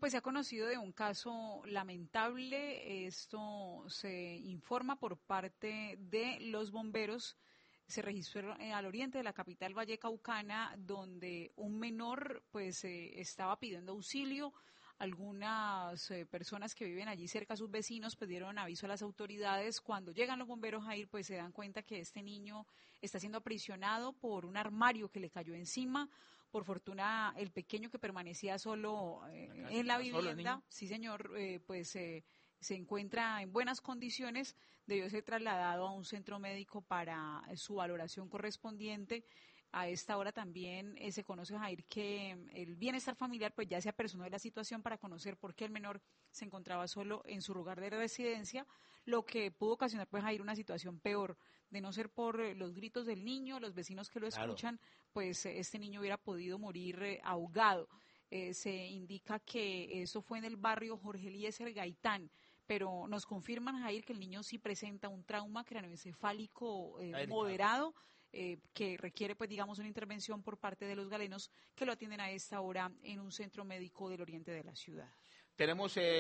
pues se ha conocido de un caso lamentable. Esto se informa por parte de los bomberos. Se registró al oriente de la capital vallecaucana, donde un menor pues estaba pidiendo auxilio. Algunas personas que viven allí cerca, sus vecinos, pidieron aviso a las autoridades. Cuando llegan los bomberos a ir, pues se dan cuenta que este niño está siendo aprisionado por un armario que le cayó encima. Por fortuna, el pequeño que permanecía solo en la ¿Estaba solo el vivienda, niño? sí señor, se encuentra en buenas condiciones, debió ser trasladado a un centro médico para su valoración correspondiente. A esta hora también se conoce, Jair, que el bienestar familiar pues ya se apersonó de la situación para conocer por qué el menor se encontraba solo en su lugar de residencia, lo que pudo ocasionar pues Jair una situación peor. De no ser por los gritos del niño, los vecinos que lo Claro. escuchan, pues este niño hubiera podido morir ahogado. Se indica que eso fue en el barrio Jorge Eliezer Gaitán, pero nos confirman, Jair, que el niño sí presenta un trauma craneoencefálico Está delicado. moderado, que requiere, pues digamos, una intervención por parte de los galenos que lo atienden a esta hora en un centro médico del oriente de la ciudad. Tenemos